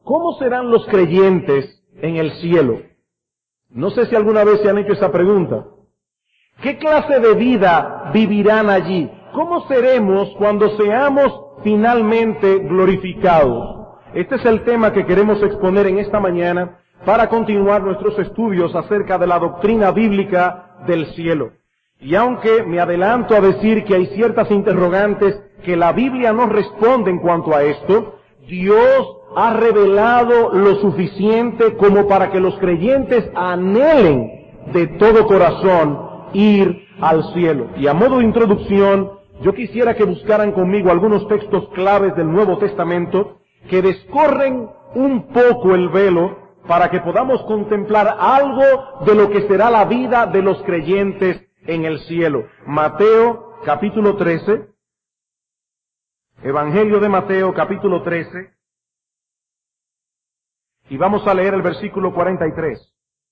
¿Cómo serán los creyentes en el cielo? No sé si alguna vez se han hecho esa pregunta. ¿Qué clase de vida vivirán allí? ¿Cómo seremos cuando seamos finalmente glorificados? Este es el tema que queremos exponer en esta mañana para continuar nuestros estudios acerca de la doctrina bíblica del cielo. Y aunque me adelanto a decir que hay ciertas interrogantes que la Biblia no responde en cuanto a esto, Dios ha revelado lo suficiente como para que los creyentes anhelen de todo corazón ir al cielo. Y a modo de introducción, yo quisiera que buscaran conmigo algunos textos claves del Nuevo Testamento que descorren un poco el velo para que podamos contemplar algo de lo que será la vida de los creyentes en el cielo. Mateo capítulo 13, Evangelio de Mateo capítulo 13, y vamos a leer el versículo 43.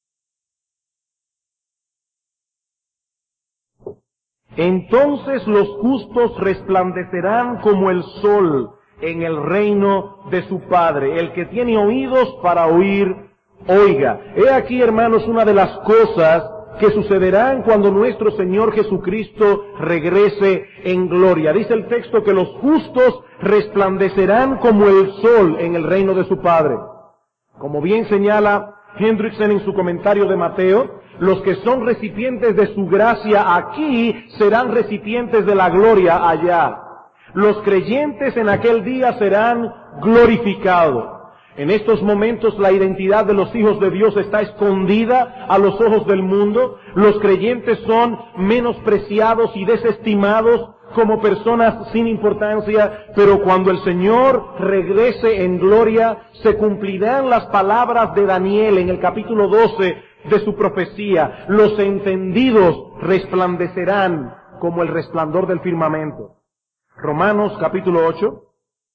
Entonces los justos resplandecerán como el sol en el reino de su Padre. El que tiene oídos para oír, oiga. He aquí, hermanos, una de las cosas que sucederán cuando nuestro Señor Jesucristo regrese en gloria. Dice el texto que los justos resplandecerán como el sol en el reino de su Padre. Como bien señala Hendrickson en su comentario de Mateo, los que son recipientes de su gracia aquí serán recipientes de la gloria allá. Los creyentes en aquel día serán glorificados. En estos momentos la identidad de los hijos de Dios está escondida a los ojos del mundo. Los creyentes son menospreciados y desestimados como personas sin importancia, pero cuando el Señor regrese en gloria, se cumplirán las palabras de Daniel en el capítulo 12 de su profecía. Los entendidos resplandecerán como el resplandor del firmamento. Romanos capítulo 8,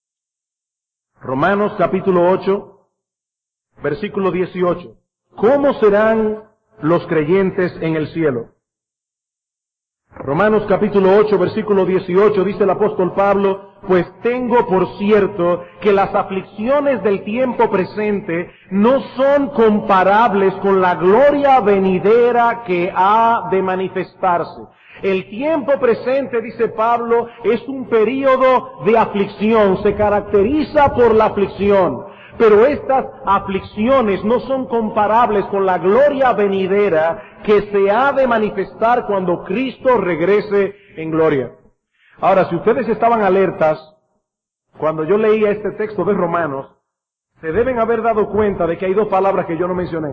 versículo 18. ¿Cómo serán los creyentes en el cielo? Romanos capítulo 8, versículo 18, dice el apóstol Pablo, pues tengo por cierto que las aflicciones del tiempo presente no son comparables con la gloria venidera que ha de manifestarse. El tiempo presente, dice Pablo, es un período de aflicción, se caracteriza por la aflicción. Pero estas aflicciones no son comparables con la gloria venidera que se ha de manifestar cuando Cristo regrese en gloria. Ahora, si ustedes estaban alertas cuando yo leía este texto de Romanos, se deben haber dado cuenta de que hay dos palabras que yo no mencioné.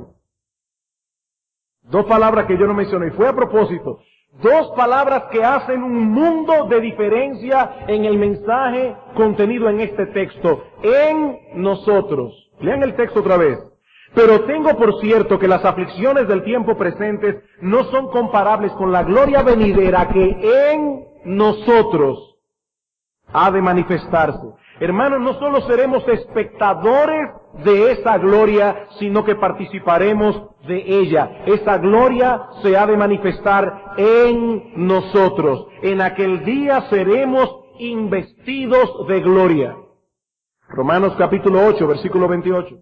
Dos palabras que yo no mencioné, y fue a propósito. Dos palabras que hacen un mundo de diferencia en el mensaje contenido en este texto. En nosotros. Lean el texto otra vez. Pero tengo por cierto que las aflicciones del tiempo presente no son comparables con la gloria venidera que en nosotros ha de manifestarse. Hermanos, no solo seremos espectadores de esa gloria, sino que participaremos de ella. Esa gloria se ha de manifestar en nosotros. En aquel día seremos investidos de gloria. Romanos capítulo 8, versículo 28.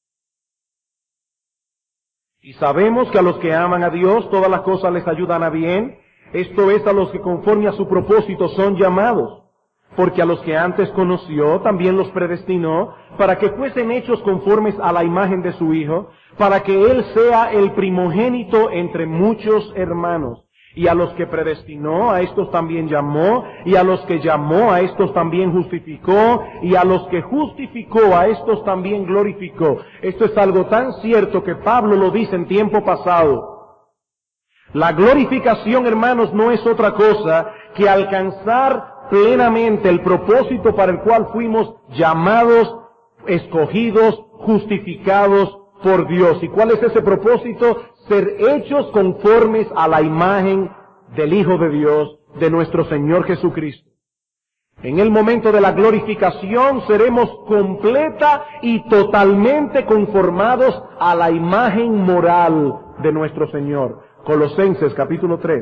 Y sabemos que a los que aman a Dios, todas las cosas les ayudan a bien. Esto es, a los que conforme a su propósito son llamados. Porque a los que antes conoció, también los predestinó, para que fuesen hechos conformes a la imagen de su Hijo, para que Él sea el primogénito entre muchos hermanos. Y a los que predestinó, a estos también llamó, y a los que llamó, a estos también justificó, y a los que justificó, a estos también glorificó. Esto es algo tan cierto que Pablo lo dice en tiempo pasado. La glorificación, hermanos, no es otra cosa que alcanzar plenamente el propósito para el cual fuimos llamados, escogidos, justificados por Dios. ¿Y cuál es ese propósito? Ser hechos conformes a la imagen del Hijo de Dios, de nuestro Señor Jesucristo. En el momento de la glorificación seremos completa y totalmente conformados a la imagen moral de nuestro Señor. Colosenses capítulo 3.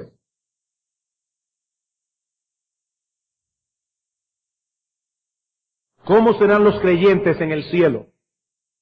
¿Cómo serán los creyentes en el cielo?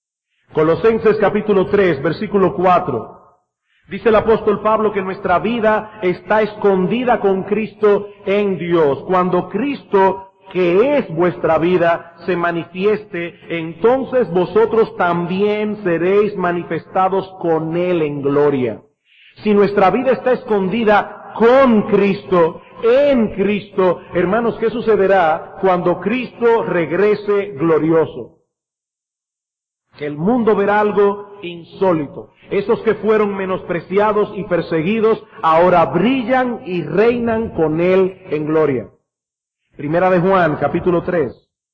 Colosenses capítulo 3, versículo 4. Dice el apóstol Pablo que nuestra vida está escondida con Cristo en Dios. Cuando Cristo, que es vuestra vida, se manifieste, entonces vosotros también seréis manifestados con Él en gloria. Si nuestra vida está escondida con Cristo, en Cristo, hermanos, ¿qué sucederá cuando Cristo regrese glorioso? Que el mundo verá algo insólito. Esos que fueron menospreciados y perseguidos, ahora brillan y reinan con Él en gloria. Primera de Juan, capítulo 3.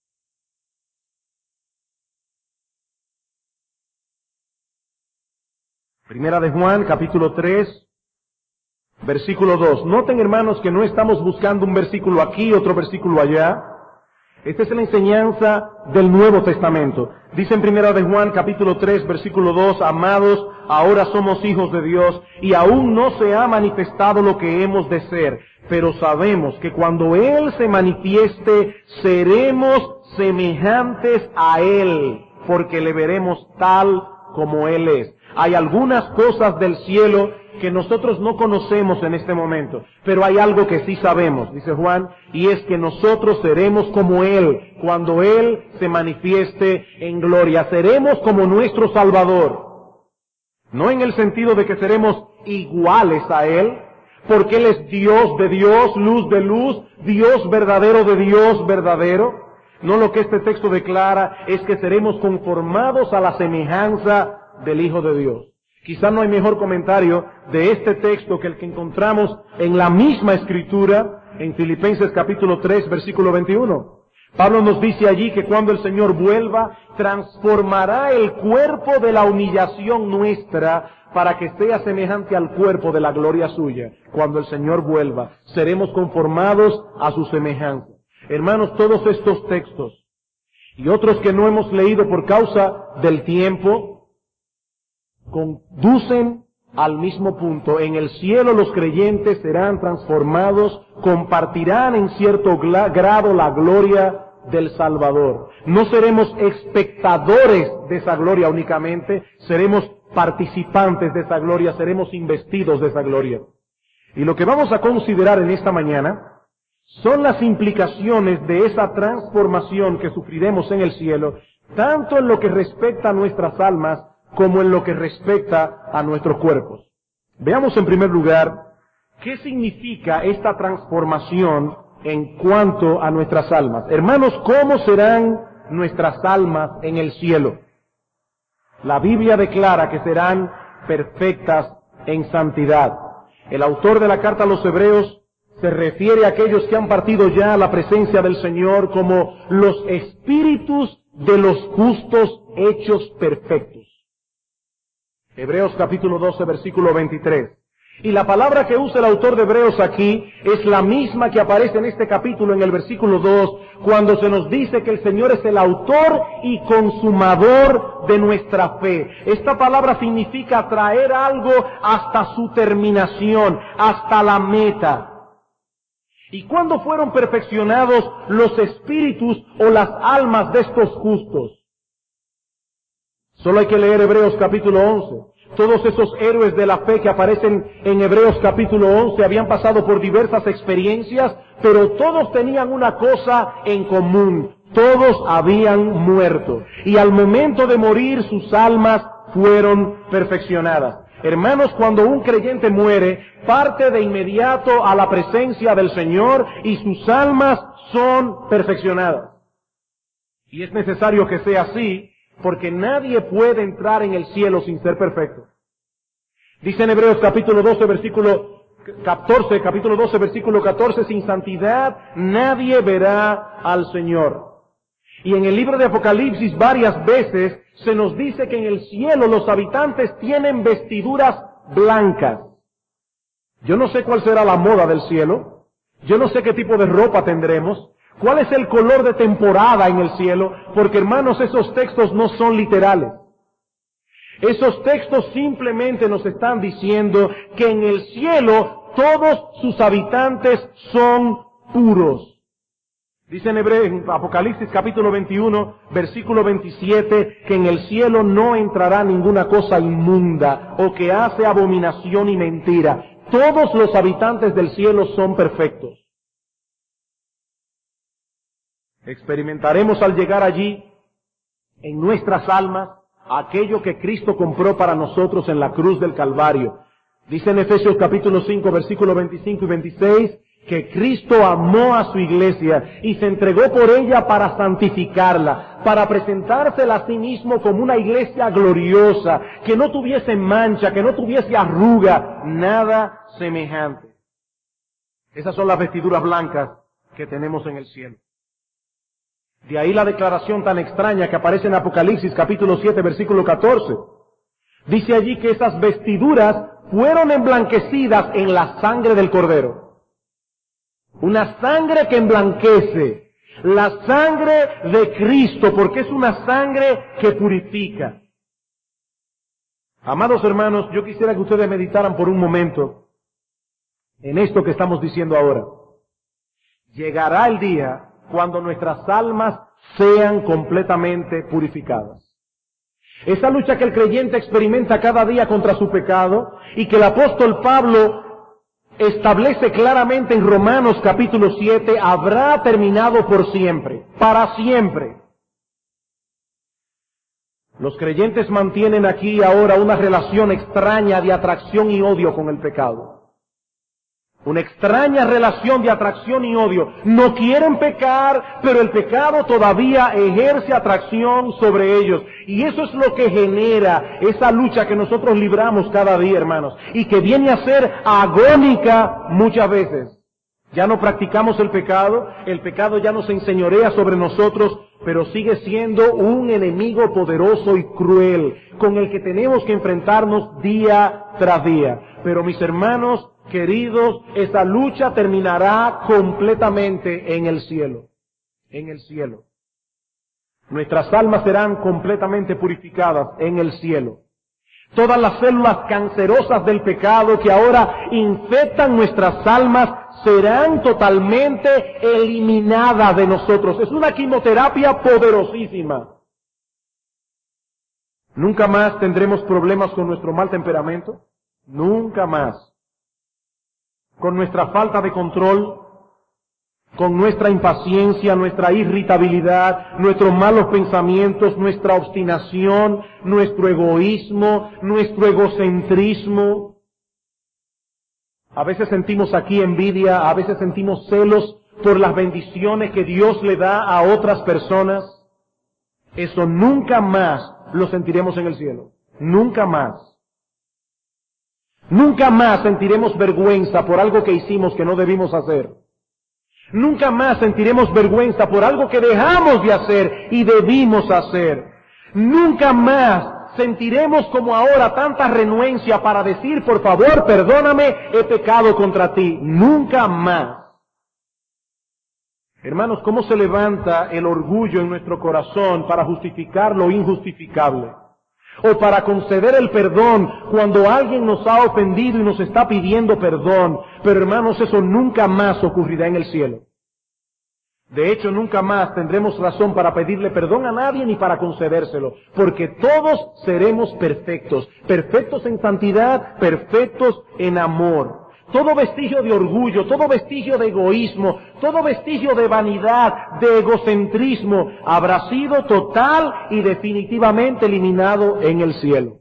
Primera de Juan, capítulo 3, versículo 2. Noten, hermanos, que no estamos buscando un versículo aquí, otro versículo allá. Esta es la enseñanza del Nuevo Testamento. Dice en Primera de Juan, capítulo 3, versículo 2, amados, ahora somos hijos de Dios, y aún no se ha manifestado lo que hemos de ser, pero sabemos que cuando Él se manifieste, seremos semejantes a Él, porque le veremos tal como Él es. Hay algunas cosas del cielo que nosotros no conocemos en este momento, pero hay algo que sí sabemos, dice Juan, y es que nosotros seremos como Él cuando Él se manifieste en gloria. Seremos como nuestro Salvador, no en el sentido de que seremos iguales a Él, porque Él es Dios de Dios, luz de luz, Dios verdadero de Dios verdadero. No, lo que este texto declara es que seremos conformados a la semejanza del Hijo de Dios. Quizá no hay mejor comentario de este texto que el que encontramos en la misma Escritura, en Filipenses capítulo 3, versículo 21. Pablo nos dice allí que cuando el Señor vuelva, transformará el cuerpo de la humillación nuestra para que sea semejante al cuerpo de la gloria suya. Cuando el Señor vuelva, seremos conformados a su semejanza. Hermanos, todos estos textos y otros que no hemos leído por causa del tiempo, conducen al mismo punto. En el cielo los creyentes serán transformados, compartirán en cierto grado la gloria del Salvador. No seremos espectadores de esa gloria únicamente, seremos participantes de esa gloria, seremos investidos de esa gloria. Y lo que vamos a considerar en esta mañana son las implicaciones de esa transformación que sufriremos en el cielo, tanto en lo que respecta a nuestras almas, como en lo que respecta a nuestros cuerpos. Veamos en primer lugar qué significa esta transformación en cuanto a nuestras almas. Hermanos, ¿cómo serán nuestras almas en el cielo? La Biblia declara que serán perfectas en santidad. El autor de la carta a los Hebreos se refiere a aquellos que han partido ya a la presencia del Señor como los espíritus de los justos hechos perfectos. Hebreos capítulo 12, versículo 23. Y la palabra que usa el autor de Hebreos aquí es la misma que aparece en este capítulo en el versículo 2, cuando se nos dice que el Señor es el autor y consumador de nuestra fe. Esta palabra significa traer algo hasta su terminación, hasta la meta. ¿Y cuándo fueron perfeccionados los espíritus o las almas de estos justos? Solo hay que leer Hebreos capítulo 11. Todos esos héroes de la fe que aparecen en Hebreos capítulo 11 habían pasado por diversas experiencias, pero todos tenían una cosa en común. Todos habían muerto. Y al momento de morir sus almas fueron perfeccionadas. Hermanos, cuando un creyente muere, parte de inmediato a la presencia del Señor y sus almas son perfeccionadas. Y es necesario que sea así, porque nadie puede entrar en el cielo sin ser perfecto. Dice en Hebreos capítulo 12, versículo 14, capítulo 12, versículo 14, sin santidad nadie verá al Señor. Y en el libro de Apocalipsis varias veces se nos dice que en el cielo los habitantes tienen vestiduras blancas. Yo no sé cuál será la moda del cielo, yo no sé qué tipo de ropa tendremos, cuál es el color de temporada en el cielo, porque hermanos, esos textos no son literales. Esos textos simplemente nos están diciendo que en el cielo todos sus habitantes son puros. Dice en Apocalipsis capítulo 21, versículo 27, que en el cielo no entrará ninguna cosa inmunda o que hace abominación y mentira. Todos los habitantes del cielo son perfectos. Experimentaremos al llegar allí, en nuestras almas, aquello que Cristo compró para nosotros en la cruz del Calvario. Dice en Efesios capítulo 5, versículo 25 y 26, que Cristo amó a su iglesia y se entregó por ella para santificarla, para presentársela a sí mismo como una iglesia gloriosa, que no tuviese mancha, que no tuviese arruga, nada semejante. Esas son las vestiduras blancas que tenemos en el cielo. De ahí la declaración tan extraña que aparece en Apocalipsis capítulo 7, versículo 14. Dice allí que esas vestiduras fueron emblanquecidas en la sangre del Cordero. Una sangre que emblanquece, la sangre de Cristo, porque es una sangre que purifica. Amados hermanos, yo quisiera que ustedes meditaran por un momento en esto que estamos diciendo ahora. Llegará el día cuando nuestras almas sean completamente purificadas. Esa lucha que el creyente experimenta cada día contra su pecado y que el apóstol Pablo establece claramente en Romanos capítulo 7, habrá terminado por siempre, para siempre. Los creyentes mantienen aquí ahora una relación extraña de atracción y odio con el pecado. Una extraña relación de atracción y odio. No quieren pecar, pero el pecado todavía ejerce atracción sobre ellos. Y eso es lo que genera esa lucha que nosotros libramos cada día, hermanos. Y que viene a ser agónica muchas veces. Ya no practicamos el pecado ya no se enseñorea sobre nosotros, pero sigue siendo un enemigo poderoso y cruel, con el que tenemos que enfrentarnos día tras día. Pero mis hermanos, queridos, esa lucha terminará completamente en el cielo. En el cielo. Nuestras almas serán completamente purificadas en el cielo. Todas las células cancerosas del pecado que ahora infectan nuestras almas serán totalmente eliminadas de nosotros. Es una quimioterapia poderosísima. Nunca más tendremos problemas con nuestro mal temperamento. Nunca más. Con nuestra falta de control, con nuestra impaciencia, nuestra irritabilidad, nuestros malos pensamientos, nuestra obstinación, nuestro egoísmo, nuestro egocentrismo. A veces sentimos aquí envidia, a veces sentimos celos por las bendiciones que Dios le da a otras personas. Eso nunca más lo sentiremos en el cielo. Nunca más. Nunca más sentiremos vergüenza por algo que hicimos que no debimos hacer. Nunca más sentiremos vergüenza por algo que dejamos de hacer y debimos hacer. Nunca más sentiremos como ahora tanta renuencia para decir, por favor, perdóname, he pecado contra ti. Nunca más. Hermanos, ¿cómo se levanta el orgullo en nuestro corazón para justificar lo injustificable? O para conceder el perdón cuando alguien nos ha ofendido y nos está pidiendo perdón. Pero hermanos, eso nunca más ocurrirá en el cielo. De hecho, nunca más tendremos razón para pedirle perdón a nadie ni para concedérselo. Porque todos seremos perfectos. Perfectos en santidad, perfectos en amor. Todo vestigio de orgullo, todo vestigio de egoísmo, todo vestigio de vanidad, de egocentrismo, habrá sido total y definitivamente eliminado en el cielo.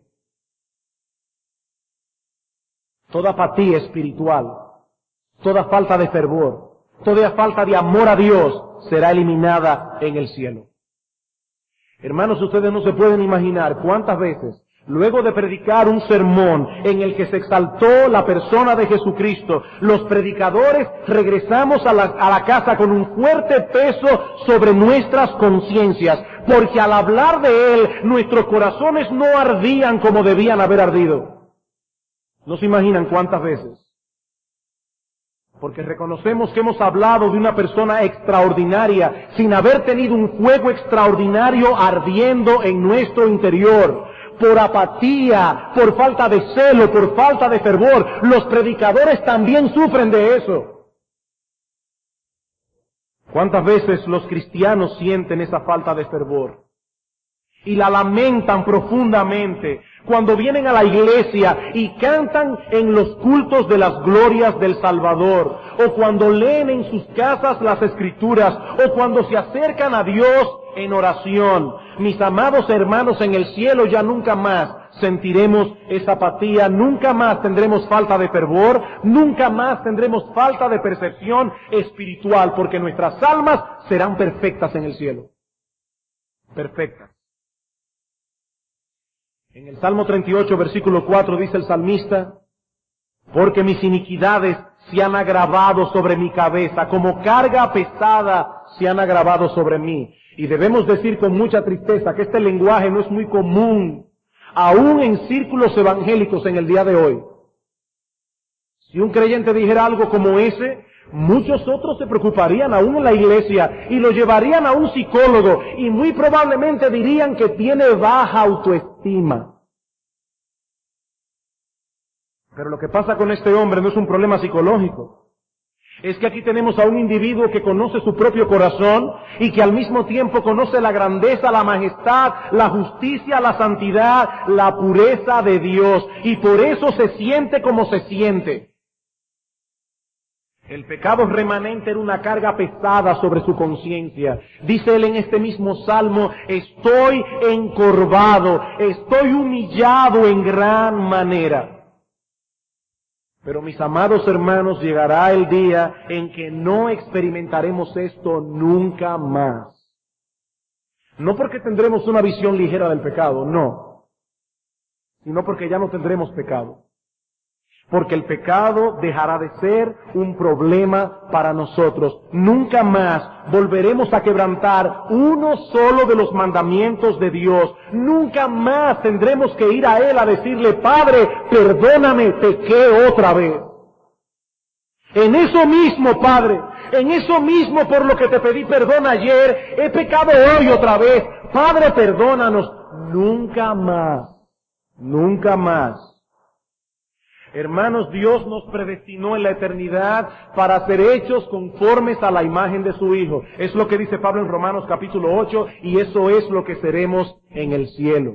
Toda apatía espiritual, toda falta de fervor, toda falta de amor a Dios será eliminada en el cielo. Hermanos, ustedes no se pueden imaginar cuántas veces, luego de predicar un sermón en el que se exaltó la persona de Jesucristo, los predicadores regresamos a la casa con un fuerte peso sobre nuestras conciencias, porque al hablar de Él, nuestros corazones no ardían como debían haber ardido. ¿No se imaginan cuántas veces? Porque reconocemos que hemos hablado de una persona extraordinaria sin haber tenido un fuego extraordinario ardiendo en nuestro interior. Por apatía, por falta de celo, por falta de fervor. Los predicadores también sufren de eso. ¿Cuántas veces los cristianos sienten esa falta de fervor? Y la lamentan profundamente cuando vienen a la iglesia y cantan en los cultos de las glorias del Salvador, o cuando leen en sus casas las Escrituras, o cuando se acercan a Dios en oración. Mis amados hermanos, en el cielo ya nunca más sentiremos esa apatía, nunca más tendremos falta de fervor, nunca más tendremos falta de percepción espiritual, porque nuestras almas serán perfectas en el cielo. Perfectas. En el Salmo 38, versículo 4, dice el salmista: porque mis iniquidades se han agravado sobre mi cabeza, como carga pesada se han agravado sobre mí. Y debemos decir con mucha tristeza que este lenguaje no es muy común, aún en círculos evangélicos en el día de hoy. Si un creyente dijera algo como ese, muchos otros se preocuparían aún en la iglesia y lo llevarían a un psicólogo y muy probablemente dirían que tiene baja autoestima. Pero lo que pasa con este hombre no es un problema psicológico. Es que aquí tenemos a un individuo que conoce su propio corazón y que al mismo tiempo conoce la grandeza, la majestad, la justicia, la santidad, la pureza de Dios. Y por eso se siente como se siente. El pecado remanente era una carga pesada sobre su conciencia. Dice él en este mismo salmo: estoy encorvado, estoy humillado en gran manera. Pero mis amados hermanos, llegará el día en que no experimentaremos esto nunca más. No porque tendremos una visión ligera del pecado, no, sino porque ya no tendremos pecado. Porque el pecado dejará de ser un problema para nosotros. Nunca más volveremos a quebrantar uno solo de los mandamientos de Dios. Nunca más tendremos que ir a Él a decirle: Padre, perdóname, pequé otra vez. En eso mismo, Padre, en eso mismo por lo que te pedí perdón ayer, he pecado hoy otra vez. Padre, perdónanos. Nunca más, nunca más. Hermanos, Dios nos predestinó en la eternidad para ser hechos conformes a la imagen de su Hijo. Es lo que dice Pablo en Romanos capítulo 8, y eso es lo que seremos en el cielo.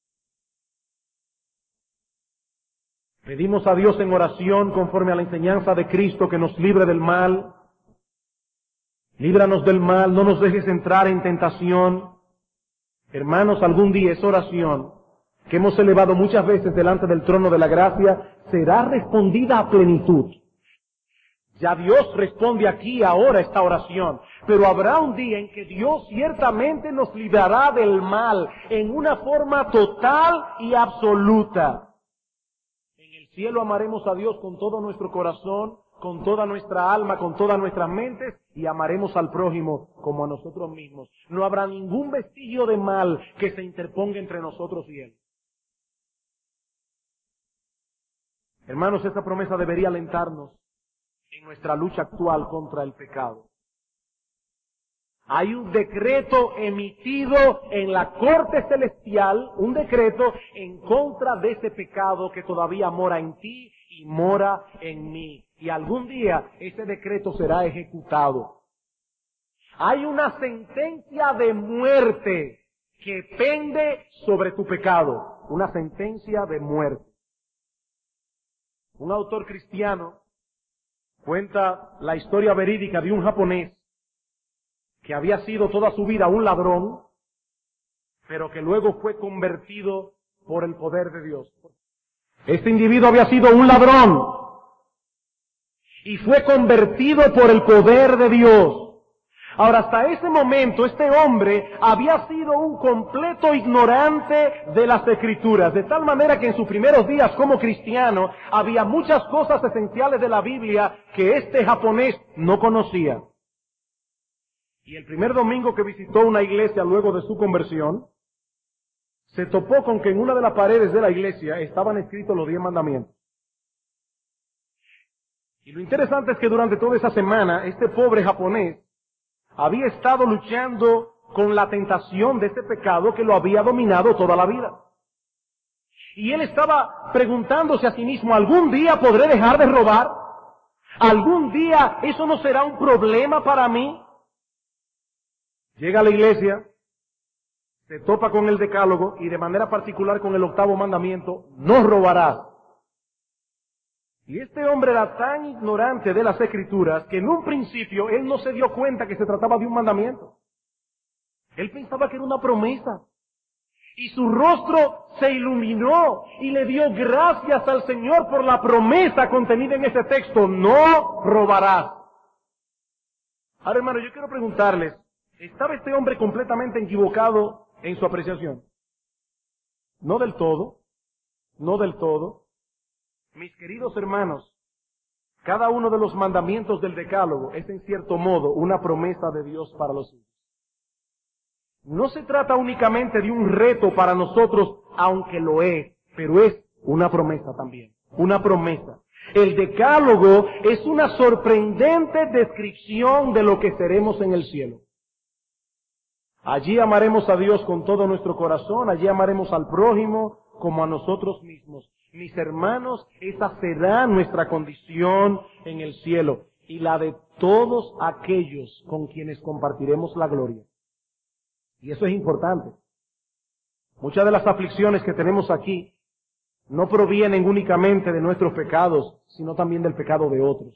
Pedimos a Dios en oración conforme a la enseñanza de Cristo que nos libre del mal. Líbranos del mal, no nos dejes entrar en tentación. Hermanos, algún día esa oración que hemos elevado muchas veces delante del trono de la gracia será respondida a plenitud. Ya Dios responde aquí ahora esta oración, pero habrá un día en que Dios ciertamente nos librará del mal en una forma total y absoluta. En el cielo amaremos a Dios con todo nuestro corazón, con toda nuestra alma, con todas nuestras mentes, y amaremos al prójimo como a nosotros mismos. No habrá ningún vestigio de mal que se interponga entre nosotros y Él. Hermanos, esta promesa debería alentarnos en nuestra lucha actual contra el pecado. Hay un decreto emitido en la corte celestial, un decreto en contra de ese pecado que todavía mora en ti y mora en mí. Y algún día ese decreto será ejecutado. Hay una sentencia de muerte que pende sobre tu pecado. Una sentencia de muerte. Un autor cristiano cuenta la historia verídica de un japonés que había sido toda su vida un ladrón, pero que luego fue convertido por el poder de Dios. Este individuo había sido un ladrón y fue convertido por el poder de Dios. Ahora, hasta ese momento, este hombre había sido un completo ignorante de las Escrituras, de tal manera que en sus primeros días como cristiano había muchas cosas esenciales de la Biblia que este japonés no conocía. Y el primer domingo que visitó una iglesia luego de su conversión, se topó con que en una de las paredes de la iglesia estaban escritos los 10 mandamientos. Y lo interesante es que durante toda esa semana, este pobre japonés había estado luchando con la tentación de ese pecado que lo había dominado toda la vida. Y él estaba preguntándose a sí mismo: ¿algún día podré dejar de robar? ¿Algún día eso no será un problema para mí? Llega a la iglesia, se topa con el decálogo y de manera particular con el 8º mandamiento, no robarás. Y este hombre era tan ignorante de las Escrituras que en un principio él no se dio cuenta que se trataba de un mandamiento. Él pensaba que era una promesa. Y su rostro se iluminó y le dio gracias al Señor por la promesa contenida en ese texto, no robarás. Ahora, hermano, yo quiero preguntarles, ¿estaba este hombre completamente equivocado en su apreciación? No del todo, no del todo. Mis queridos hermanos, cada uno de los mandamientos del Decálogo es en cierto modo una promesa de Dios para los hijos. No se trata únicamente de un reto para nosotros, aunque lo es, pero es una promesa también, una promesa. El Decálogo es una sorprendente descripción de lo que seremos en el cielo. Allí amaremos a Dios con todo nuestro corazón, allí amaremos al prójimo como a nosotros mismos. Mis hermanos, esa será nuestra condición en el cielo y la de todos aquellos con quienes compartiremos la gloria. Y eso es importante. Muchas de las aflicciones que tenemos aquí no provienen únicamente de nuestros pecados, sino también del pecado de otros.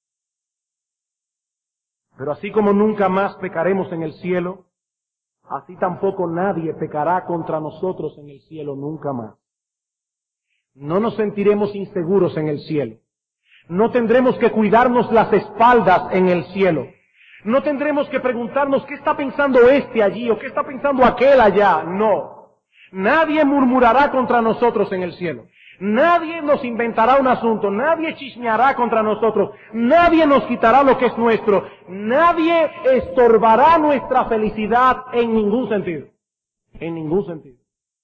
Pero así como nunca más pecaremos en el cielo, así tampoco nadie pecará contra nosotros en el cielo nunca más. No nos sentiremos inseguros en el cielo. No tendremos que cuidarnos las espaldas en el cielo. No tendremos que preguntarnos qué está pensando este allí o qué está pensando aquel allá. No. Nadie murmurará contra nosotros en el cielo. Nadie nos inventará un asunto. Nadie chismeará contra nosotros. Nadie nos quitará lo que es nuestro. Nadie estorbará nuestra felicidad en ningún sentido. En ningún sentido.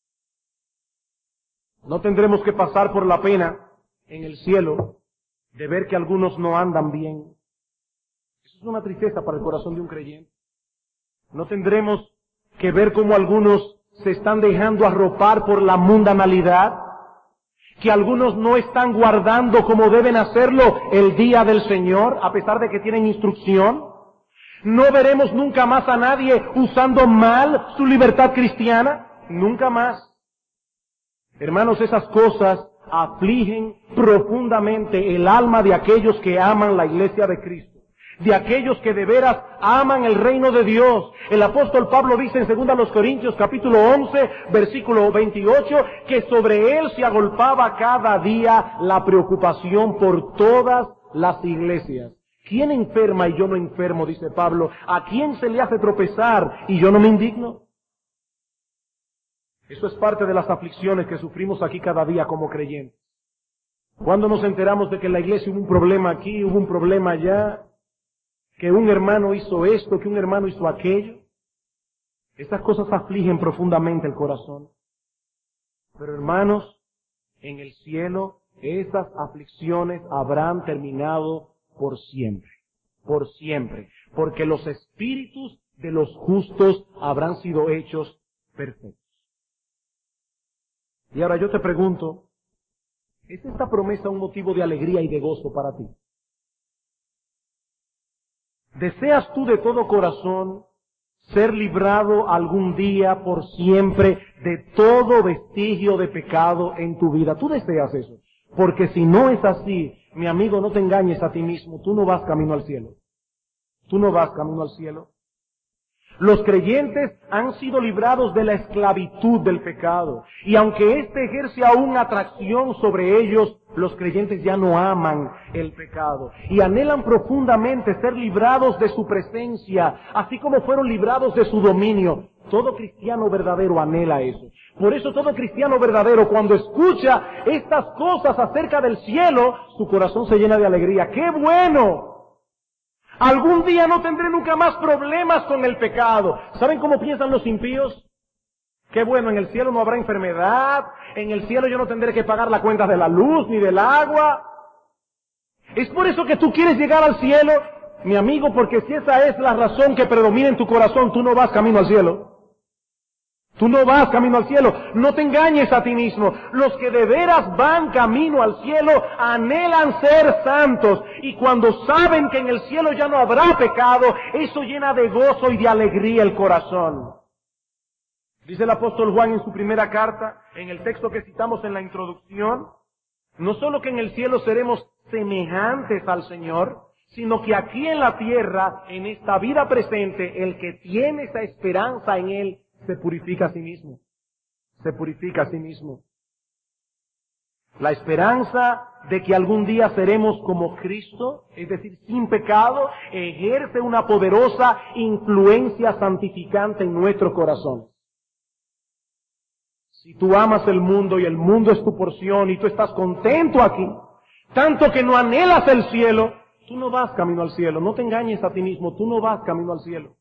No tendremos que pasar por la pena en el cielo de ver que algunos no andan bien. Eso es una tristeza para el corazón de un creyente. No tendremos que ver cómo algunos se están dejando arropar por la mundanalidad, que algunos no están guardando como deben hacerlo el día del Señor, a pesar de que tienen instrucción. No veremos nunca más a nadie usando mal su libertad cristiana, nunca más. Hermanos, esas cosas afligen profundamente el alma de aquellos que aman la iglesia de Cristo, de aquellos que de veras aman el reino de Dios. El apóstol Pablo dice en 2 Corintios capítulo 11, versículo 28, que sobre él se agolpaba cada día la preocupación por todas las iglesias. ¿Quién enferma y yo no enfermo?, dice Pablo. ¿A quién se le hace tropezar y yo no me indigno? Eso es parte de las aflicciones que sufrimos aquí cada día como creyentes. Cuando nos enteramos de que en la iglesia hubo un problema aquí, hubo un problema allá, que un hermano hizo esto, que un hermano hizo aquello, estas cosas afligen profundamente el corazón. Pero hermanos, en el cielo esas aflicciones habrán terminado por siempre, porque los espíritus de los justos habrán sido hechos perfectos. Y ahora yo te pregunto, ¿es esta promesa un motivo de alegría y de gozo para ti? ¿Deseas tú de todo corazón ser librado algún día por siempre de todo vestigio de pecado en tu vida? ¿Tú deseas eso? Porque si no es así, mi amigo, no te engañes a ti mismo, tú no vas camino al cielo. Tú no vas camino al cielo. Los creyentes han sido librados de la esclavitud del pecado. Y aunque éste ejerce aún atracción sobre ellos, los creyentes ya no aman el pecado. Y anhelan profundamente ser librados de su presencia, así como fueron librados de su dominio. Todo cristiano verdadero anhela eso. Por eso todo cristiano verdadero, cuando escucha estas cosas acerca del cielo, su corazón se llena de alegría. ¡Qué bueno! Algún día no tendré nunca más problemas con el pecado. ¿Saben cómo piensan los impíos? Qué bueno, en el cielo no habrá enfermedad, en el cielo yo no tendré que pagar la cuenta de la luz ni del agua. Es por eso que tú quieres llegar al cielo, mi amigo, porque si esa es la razón que predomina en tu corazón, tú no vas camino al cielo. Tú no vas camino al cielo. No te engañes a ti mismo. Los que de veras van camino al cielo anhelan ser santos. Y cuando saben que en el cielo ya no habrá pecado, eso llena de gozo y de alegría el corazón. Dice el apóstol Juan en su primera carta, en el texto que citamos en la introducción, no solo que en el cielo seremos semejantes al Señor, sino que aquí en la tierra, en esta vida presente, el que tiene esa esperanza en Él, se purifica a sí mismo. Se purifica a sí mismo. La esperanza de que algún día seremos como Cristo, es decir, sin pecado, ejerce una poderosa influencia santificante en nuestros corazones. Si tú amas el mundo y el mundo es tu porción y tú estás contento aquí, tanto que no anhelas el cielo, tú no vas camino al cielo. No te engañes a ti mismo, tú no vas camino al cielo.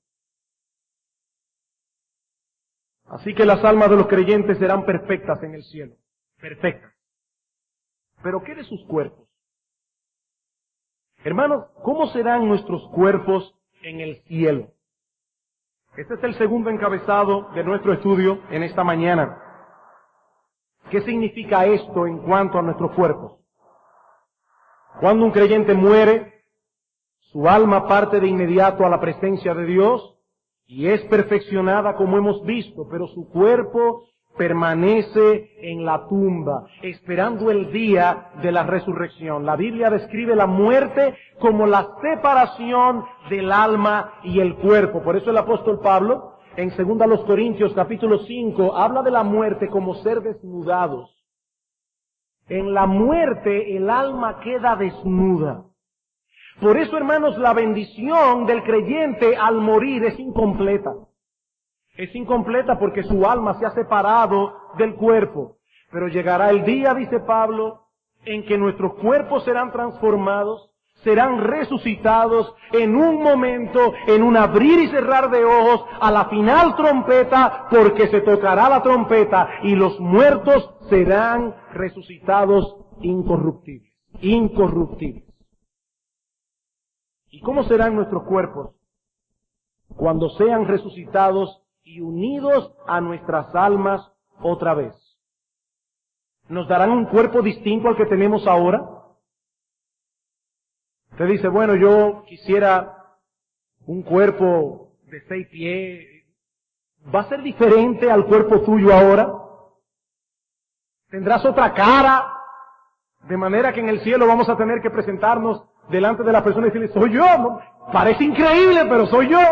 Así que las almas de los creyentes serán perfectas en el cielo. Perfectas. ¿Pero qué de sus cuerpos? Hermanos, ¿cómo serán nuestros cuerpos en el cielo? Este es el segundo encabezado de nuestro estudio en esta mañana. ¿Qué significa esto en cuanto a nuestros cuerpos? Cuando un creyente muere, su alma parte de inmediato a la presencia de Dios y es perfeccionada como hemos visto, pero su cuerpo permanece en la tumba, esperando el día de la resurrección. La Biblia describe la muerte como la separación del alma y el cuerpo. Por eso el apóstol Pablo, en 2 Corintios capítulo 5, habla de la muerte como ser desnudados. En la muerte el alma queda desnuda. Por eso, hermanos, la bendición del creyente al morir es incompleta. Es incompleta porque su alma se ha separado del cuerpo. Pero llegará el día, dice Pablo, en que nuestros cuerpos serán transformados, serán resucitados en un momento, en un abrir y cerrar de ojos, a la final trompeta, porque se tocará la trompeta y los muertos serán resucitados incorruptibles. Incorruptibles. ¿Y cómo serán nuestros cuerpos? Cuando sean resucitados y unidos a nuestras almas otra vez. ¿Nos darán un cuerpo distinto al que tenemos ahora? Usted dice, bueno, yo quisiera un cuerpo de 6 pies. ¿Va a ser diferente al cuerpo tuyo ahora? ¿Tendrás otra cara? De manera que en el cielo vamos a tener que presentarnos delante de la persona y decirle, soy yo. ¿No? Parece increíble, pero soy yo.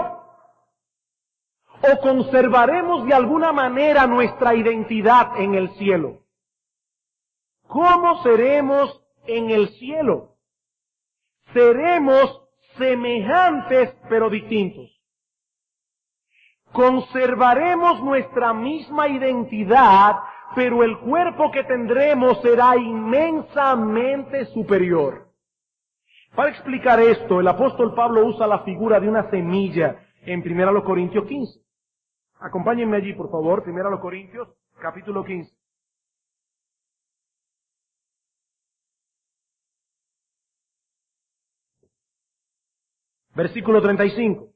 ¿O conservaremos de alguna manera nuestra identidad en el cielo? ¿Cómo seremos en el cielo? Seremos semejantes pero distintos. Conservaremos nuestra misma identidad, pero el cuerpo que tendremos será inmensamente superior. Para explicar esto, el apóstol Pablo usa la figura de una semilla en 1 Corintios 15. Acompáñenme allí, por favor, 1 Corintios, capítulo 15. Versículo 35.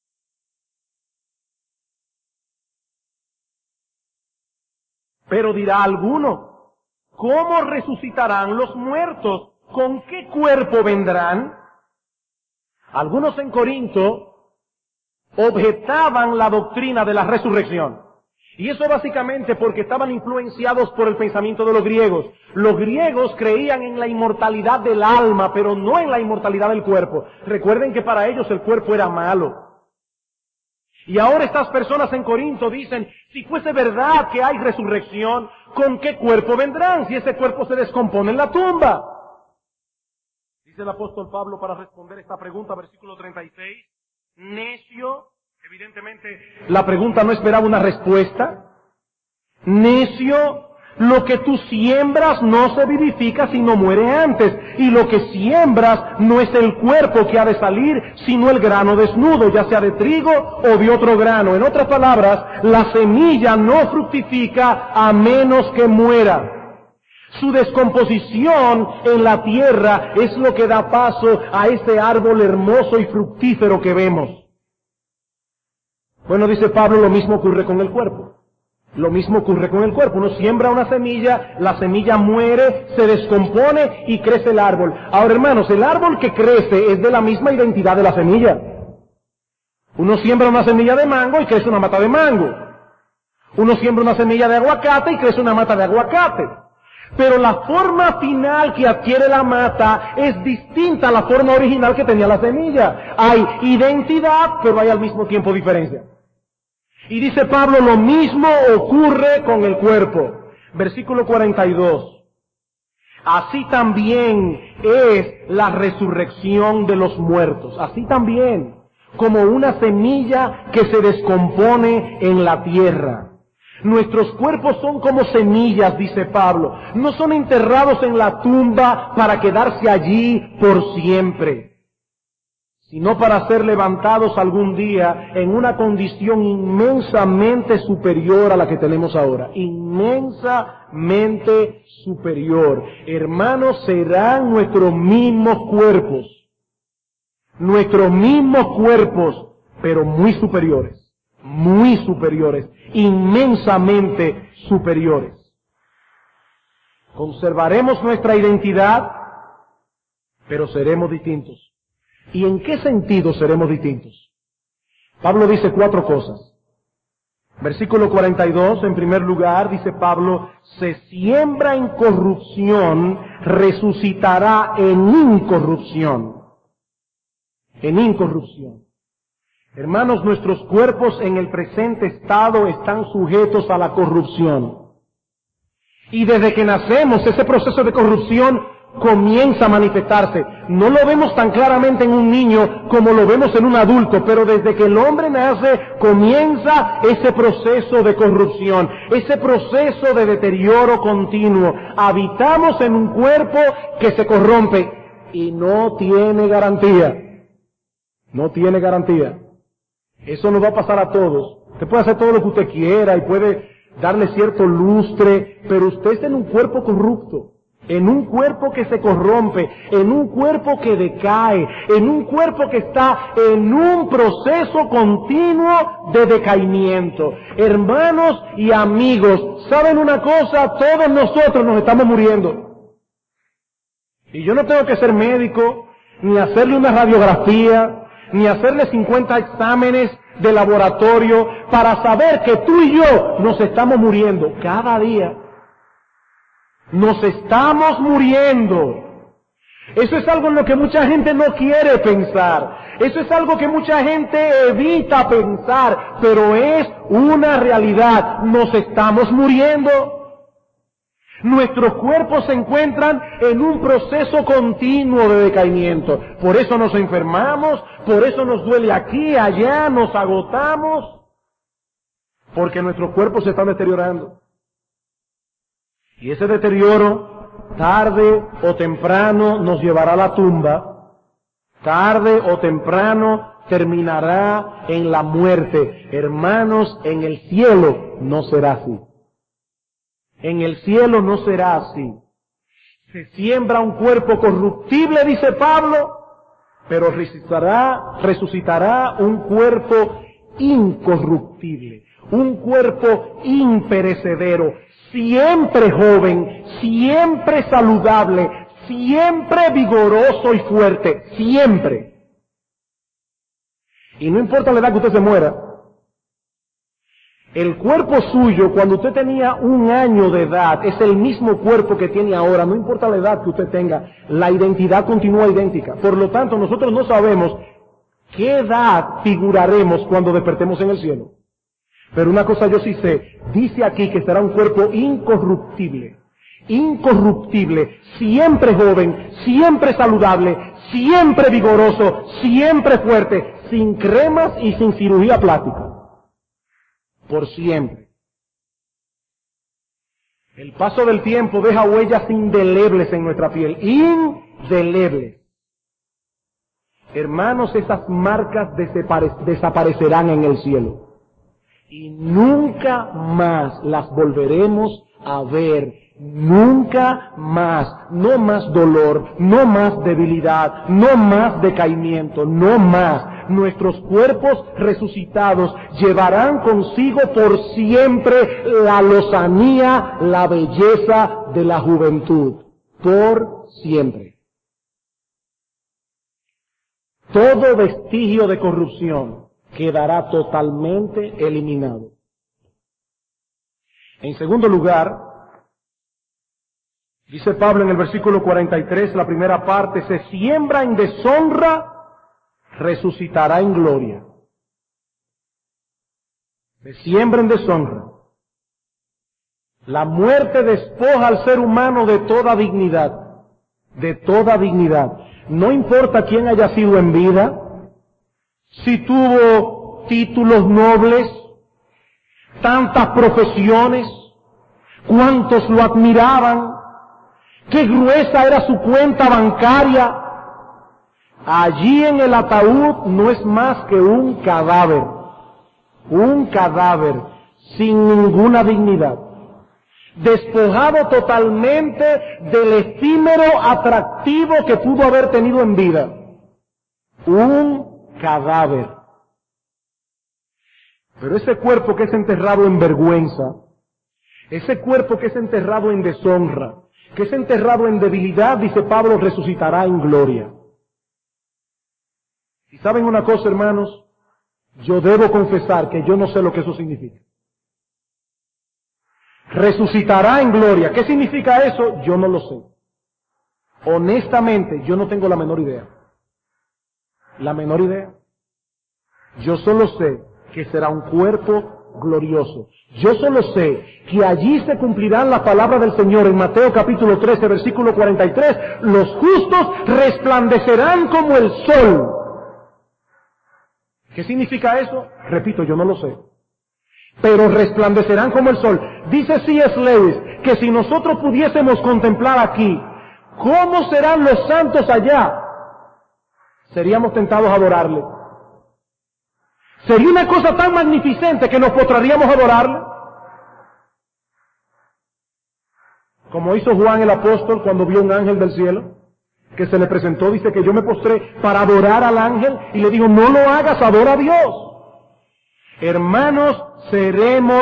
Pero dirá alguno, ¿cómo resucitarán los muertos? ¿Con qué cuerpo vendrán? Algunos en Corinto objetaban la doctrina de la resurrección. Y eso básicamente porque estaban influenciados por el pensamiento de los griegos. Los griegos creían en la inmortalidad del alma, pero no en la inmortalidad del cuerpo. Recuerden que para ellos el cuerpo era malo. Y ahora estas personas en Corinto dicen, si fuese verdad que hay resurrección, ¿con qué cuerpo vendrán si ese cuerpo se descompone en la tumba? Dice el apóstol Pablo para responder esta pregunta, versículo 36, necio. Evidentemente, la pregunta no esperaba una respuesta. Necio, lo que tú siembras no se vivifica sino muere antes. Y lo que siembras no es el cuerpo que ha de salir, sino el grano desnudo, ya sea de trigo o de otro grano. En otras palabras, la semilla no fructifica a menos que muera. Su descomposición en la tierra es lo que da paso a ese árbol hermoso y fructífero que vemos. Bueno, dice Pablo, lo mismo ocurre con el cuerpo. Lo mismo ocurre con el cuerpo. Uno siembra una semilla, la semilla muere, se descompone y crece el árbol. Ahora, hermanos, el árbol que crece es de la misma identidad de la semilla. Uno siembra una semilla de mango y crece una mata de mango. Uno siembra una semilla de aguacate y crece una mata de aguacate. Pero la forma final que adquiere la mata es distinta a la forma original que tenía la semilla. Hay identidad, pero hay al mismo tiempo diferencia. Y dice Pablo, lo mismo ocurre con el cuerpo. Versículo 42. Así también es la resurrección de los muertos. Así también, como una semilla que se descompone en la tierra. Nuestros cuerpos son como semillas, dice Pablo. No son enterrados en la tumba para quedarse allí por siempre, sino para ser levantados algún día en una condición inmensamente superior a la que tenemos ahora. Inmensamente superior. Hermanos, serán nuestros mismos cuerpos, pero muy superiores, inmensamente superiores. Conservaremos nuestra identidad, pero seremos distintos. ¿Y en qué sentido seremos distintos? Pablo dice 4 cosas. Versículo 42, en primer lugar, dice Pablo, se siembra en corrupción, resucitará en incorrupción. En incorrupción. Hermanos, nuestros cuerpos en el presente estado están sujetos a la corrupción. Y desde que nacemos, ese proceso de corrupción comienza a manifestarse. No lo vemos tan claramente en un niño como lo vemos en un adulto, pero desde que el hombre nace comienza ese proceso de corrupción, ese proceso de deterioro continuo. Habitamos en un cuerpo que se corrompe y no tiene garantía. No tiene garantía. Eso nos va a pasar a todos. Usted puede hacer todo lo que usted quiera y puede darle cierto lustre, pero usted está en un cuerpo corrupto, en un cuerpo que se corrompe, en un cuerpo que decae, en un cuerpo que está en un proceso continuo de decaimiento. Hermanos y amigos, ¿saben una cosa? Todos nosotros nos estamos muriendo. Y yo no tengo que ser médico, ni hacerle una radiografía, ni hacerle 50 exámenes de laboratorio para saber que tú y yo nos estamos muriendo cada día. Nos estamos muriendo. Eso es algo en lo que mucha gente no quiere pensar. Eso es algo que mucha gente evita pensar, pero es una realidad. Nos estamos muriendo. Nuestros cuerpos se encuentran en un proceso continuo de decaimiento. Por eso nos enfermamos, por eso nos duele aquí, allá, nos agotamos, porque nuestros cuerpos se están deteriorando. Y ese deterioro, tarde o temprano, nos llevará a la tumba, tarde o temprano terminará en la muerte. Hermanos, en el cielo no será así. En el cielo no será así. Se siembra un cuerpo corruptible, dice Pablo, pero resucitará un cuerpo incorruptible, un cuerpo imperecedero, siempre joven, siempre saludable, siempre vigoroso y fuerte, siempre. Y no importa la edad que usted se muera, el cuerpo suyo, cuando usted tenía 1 año de edad, es el mismo cuerpo que tiene ahora, no importa la edad que usted tenga, la identidad continúa idéntica. Por lo tanto, nosotros no sabemos qué edad figuraremos cuando despertemos en el cielo. Pero una cosa yo sí sé, dice aquí que será un cuerpo incorruptible, siempre joven, siempre saludable, siempre vigoroso, siempre fuerte, sin cremas y sin cirugía plástica. Por siempre. El paso del tiempo deja huellas indelebles en nuestra piel, indelebles. Hermanos, esas marcas desaparecerán en el cielo y nunca más las volveremos a ver Nunca más, no más dolor, no más debilidad, no más decaimiento, no más. Nuestros cuerpos resucitados llevarán consigo por siempre la lozanía, la belleza de la juventud, por siempre. Todo vestigio de corrupción quedará totalmente eliminado. En segundo lugar, dice Pablo en el versículo 43, la primera parte, se siembra en deshonra, resucitará en gloria. Se siembra en deshonra. La muerte despoja al ser humano de toda dignidad, de toda dignidad. No importa quién haya sido en vida, si tuvo títulos nobles, tantas profesiones, cuántos lo admiraban, qué gruesa era su cuenta bancaria. Allí en el ataúd no es más que un cadáver sin ninguna dignidad, despojado totalmente del efímero atractivo que pudo haber tenido en vida. Un cadáver. Pero ese cuerpo que es enterrado en vergüenza, ese cuerpo que es enterrado en deshonra, que es enterrado en debilidad, dice Pablo, resucitará en gloria. Y saben una cosa, hermanos, yo debo confesar que yo no sé lo que eso significa. Resucitará en gloria. ¿Qué significa eso? Yo no lo sé. Honestamente, yo no tengo la menor idea. La menor idea. Yo solo sé que será un cuerpo glorioso. Yo solo sé que allí se cumplirán las palabras del Señor en Mateo capítulo 13, versículo 43. Los justos resplandecerán como el sol. ¿Qué significa eso? Repito, yo no lo sé. Pero resplandecerán como el sol. Dice C.S. Lewis que si nosotros pudiésemos contemplar aquí cómo serán los santos allá, seríamos tentados a adorarle. Sería una cosa tan magnificente que nos postraríamos a adorarle. Como hizo Juan el apóstol cuando vio un ángel del cielo, que se le presentó, dice que yo me postré para adorar al ángel y le digo, no lo hagas, adora a Dios. Hermanos, seremos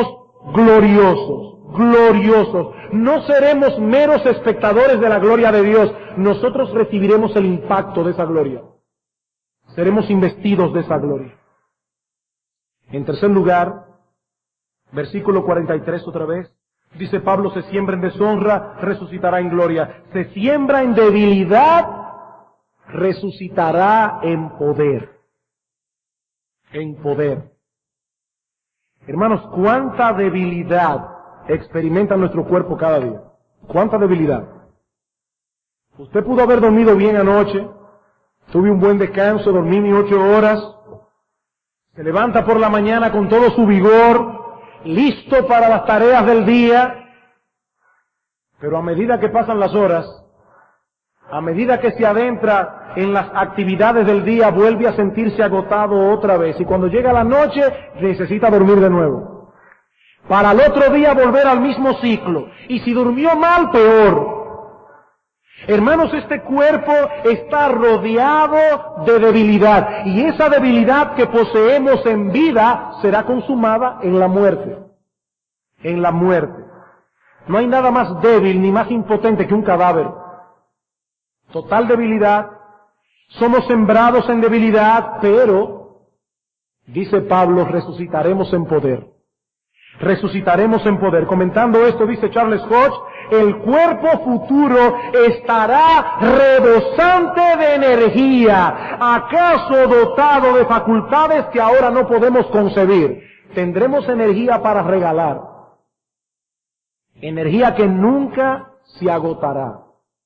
gloriosos. No seremos meros espectadores de la gloria de Dios. Nosotros recibiremos el impacto de esa gloria. Seremos investidos de esa gloria. En tercer lugar, versículo 43 otra vez, dice Pablo, se siembra en deshonra, resucitará en gloria. Se siembra en debilidad, resucitará en poder. En poder. Hermanos, cuánta debilidad experimenta nuestro cuerpo cada día. Cuánta debilidad. Usted pudo haber dormido bien anoche, tuve un buen descanso, dormí mis 8 horas, se levanta por la mañana con todo su vigor, listo para las tareas del día, pero a medida que pasan las horas, a medida que se adentra en las actividades del día, vuelve a sentirse agotado otra vez. Y cuando llega la noche, necesita dormir de nuevo. Para el otro día volver al mismo ciclo. Y si durmió mal, peor. Hermanos, este cuerpo está rodeado de debilidad. Y esa debilidad que poseemos en vida será consumada en la muerte. En la muerte. No hay nada más débil ni más impotente que un cadáver. Total debilidad, somos sembrados en debilidad, pero, dice Pablo, resucitaremos en poder. Resucitaremos en poder. Comentando esto, dice Charles Hodge, el cuerpo futuro estará rebosante de energía, acaso dotado de facultades que ahora no podemos concebir. Tendremos energía para regalar. Energía que nunca se agotará.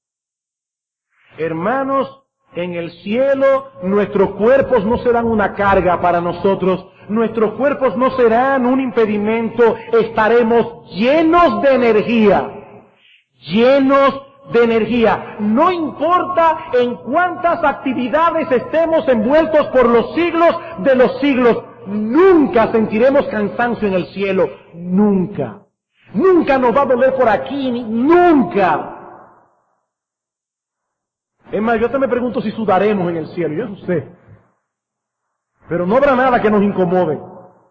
Hermanos, en el cielo nuestros cuerpos no serán una carga para nosotros, nuestros cuerpos no serán un impedimento, estaremos llenos de energía, No importa en cuántas actividades estemos envueltos por los siglos de los siglos, nunca sentiremos cansancio en el cielo, nunca. Nunca nos va a doler por aquí, nunca. Es más, yo te me pregunto si sudaremos en el cielo, yo no sé. Pero no habrá nada que nos incomode.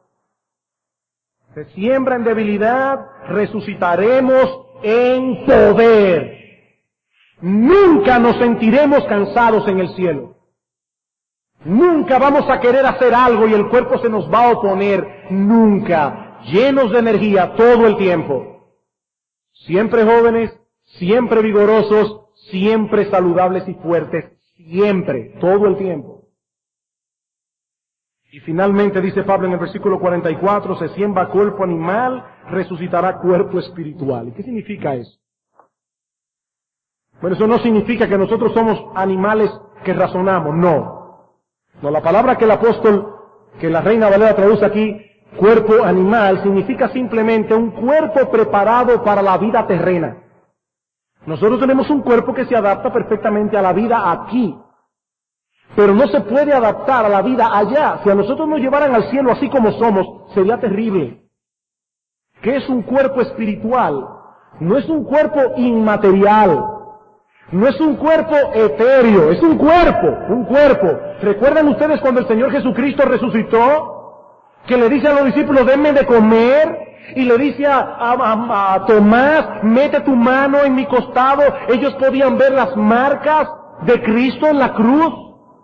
Se siembra en debilidad, resucitaremos en poder. Nunca nos sentiremos cansados en el cielo. Nunca vamos a querer hacer algo y el cuerpo se nos va a oponer. Nunca. Llenos de energía todo el tiempo. Siempre jóvenes, siempre vigorosos, siempre saludables y fuertes. Siempre, todo el tiempo. Y finalmente dice Pablo en el versículo 44, se siembra cuerpo animal, resucitará cuerpo espiritual. ¿Y qué significa eso? Bueno, eso no significa que nosotros somos animales que razonamos, no. No, la palabra que el apóstol, que la Reina Valera traduce aquí, cuerpo animal, significa simplemente un cuerpo preparado para la vida terrena. Nosotros tenemos un cuerpo que se adapta perfectamente a la vida aquí. Pero no se puede adaptar a la vida allá. Si a nosotros nos llevaran al cielo así como somos, sería terrible. ¿Qué es un cuerpo espiritual? No es un cuerpo inmaterial. No es un cuerpo etéreo. Es un cuerpo. ¿Recuerdan ustedes cuando el Señor Jesucristo resucitó? Que le dice a los discípulos, denme de comer. Y le dice a Tomás, mete tu mano en mi costado. Ellos podían ver las marcas de Cristo en la cruz.